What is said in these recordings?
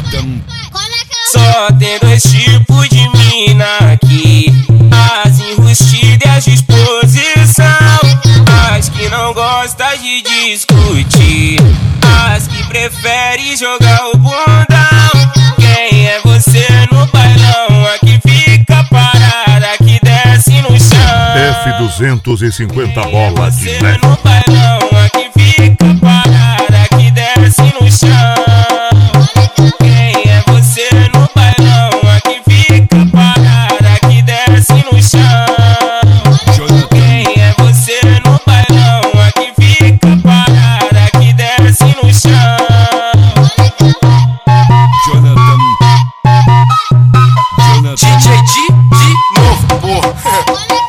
Só tem dois tipos de mina aqui: as enrustidas e as de exposição, as que não gostam de discutir, as que preferem jogar o bundão. Quem é você no bailão? A que fica parada, a que desce no chão. F250 bola de Você leve. no bailão, a que fica parada, a que desce no chão. Quem é você no bailão? A que fica parada, a que desce no chão. Quem é você no bailão? A que fica parada, a que desce no chão. DJ de novo, porra.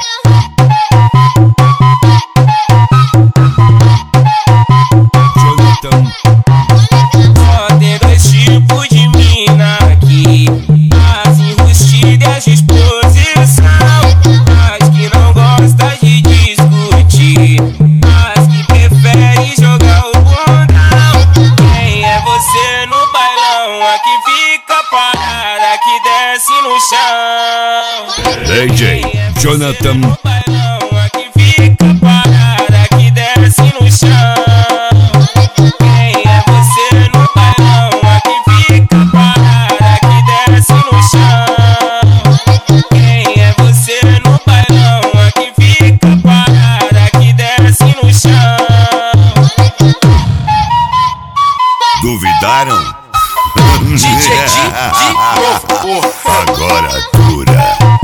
Só tem dois tipos de mina aqui: as enrustidas e as de exposição, as que não gostam de discutir, as que preferem jogar o bundão. Quem é você no bailão? A que fica parada, a que desce no chão. DJ Jonathan. No bailão, a que fica parada, a que desce no chão. Quem é você no bailão? A que fica parada, a que desce no chão. Quem é você no bailão? A que fica parada, a que desce no chão. Duvidaram? DJ de novo, porra. Agora dura.